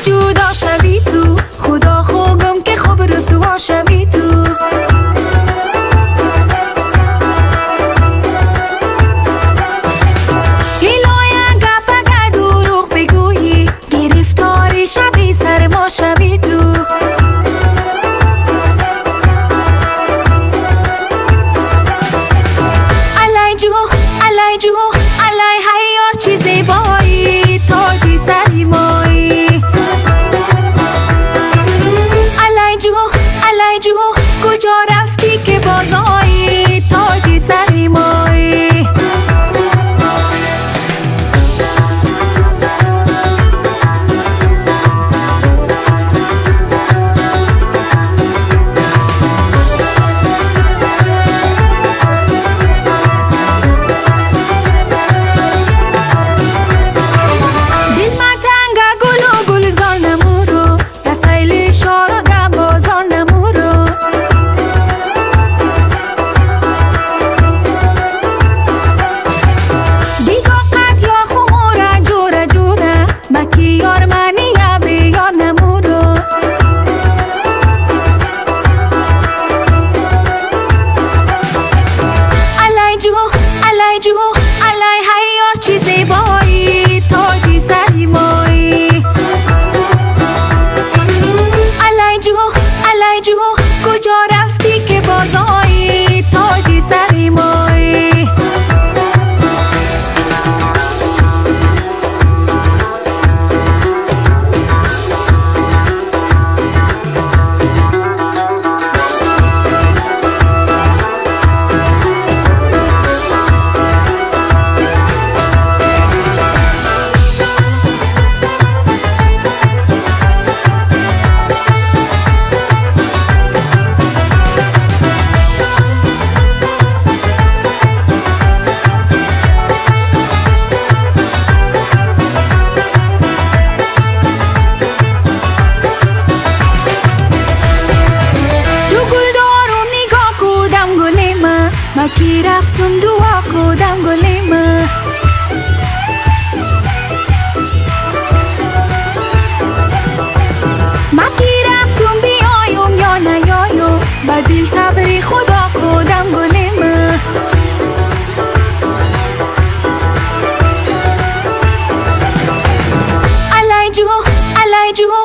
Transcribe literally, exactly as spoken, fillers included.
جدا شوی تو، خدا خوگم که خوب رسوا شوی تو. هیلای گپ اگر دروغ بگویی، گرفتاری شبی سر ما شوی تو. علی جو علی جو علی هیار چیزی بایی، تاجی سری مایی. علی جو علی جو کجا رفتی که بازایی، تاجی سری مایی. مکی رفتم دعا کدم گلیم، مکی رفتم بیایم یا نیایم، با دل صبری خدا کدم گلیم. علی جو علی جو